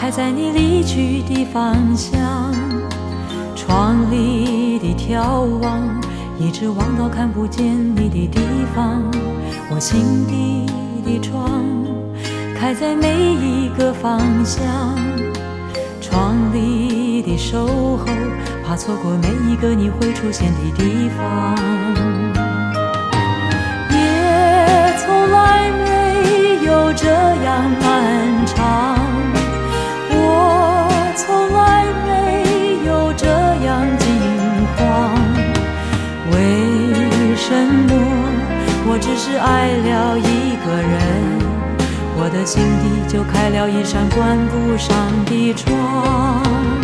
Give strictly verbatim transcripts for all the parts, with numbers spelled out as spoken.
开在你离去的方向。窗里的眺望，一直望到看不见你的地方。我心底的窗，开在每一个方向。窗里的守候，怕错过每一个你会出现的地方。夜从来没有这样漫长，我从来没有这样惊慌。为什么我只是爱了一个人，我的心底就开了一扇关不上的窗？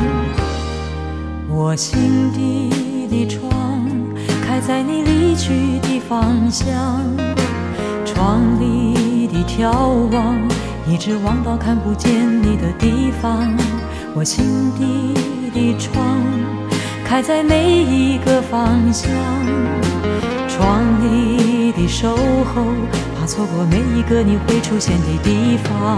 我心底的窗，开在你离去的方向。窗里的眺望，一直望到看不见你的地方。我心底的窗，开在每一个方向。窗里的守候，怕错过每一个你会出现的地方。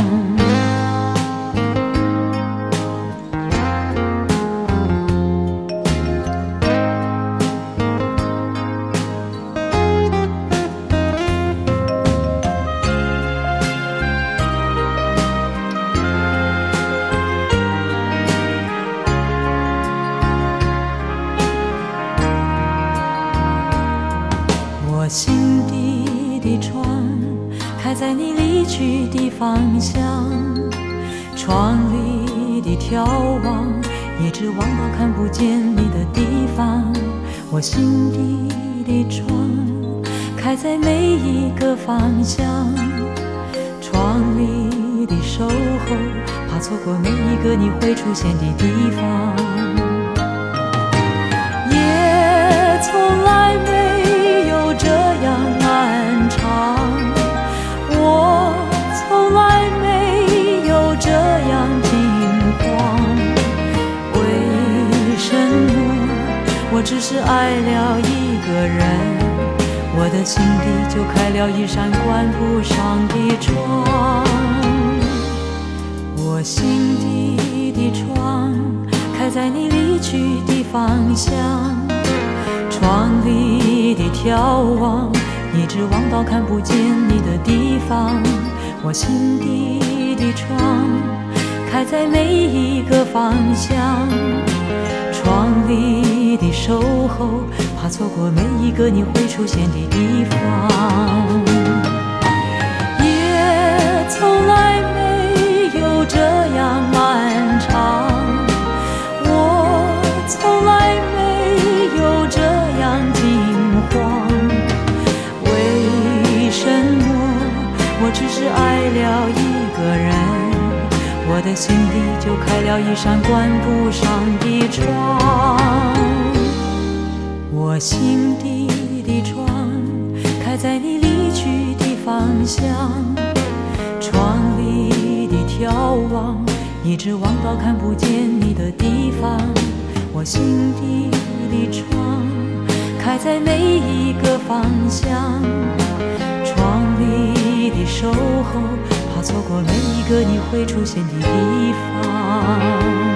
我心底的窗，开在你离去的方向。窗里的眺望，一直望到看不见你的地方。我心底的窗，开在每一个方向。窗里的守候，怕错过每一个你会出现的地方。夜从来没有这样漫长，我从来没有这样惊慌。为什么我只是爱了一个人，我的心底就开了一扇关不上的窗？我心底的窗，开在你离去的方向。窗里的眺望，一直望到看不见你的地方。我心底的窗，开在每一个方向。窗里的守候，怕错过每一个你会出现的地方。夜从来没有这样漫长，我从来没有这样惊慌。为什么我只是爱了一个人，我的心底就开了一扇关不上的窗？我心底的窗，开在你离去的方向。窗里的眺望，一直望到看不见你的地方。我心底的窗，开在每一个方向。窗里的守候，怕错过每一个你会出现的地方。